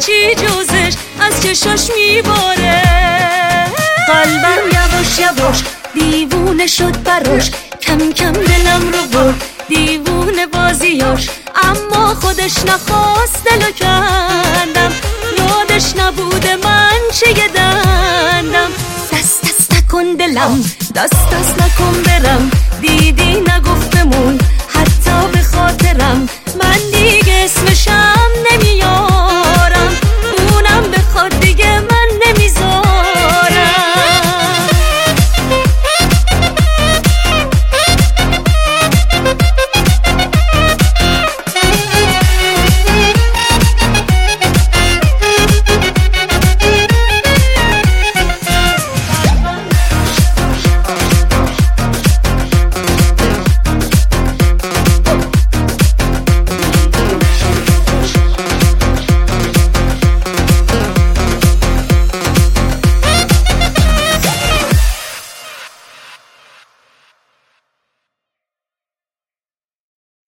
هیچی جزش از چشاش میباره. قلبم یواش یواش دیوونه شد براش، کم کم دلم رو برد دیوونه بازیاش. اما خودش نخواست دلو کندم، یادش نبوده من چه دندم. دست دست نکن دلم، دست دست نکن برم، دیدی نگفت بمون حتی به خاطرم. من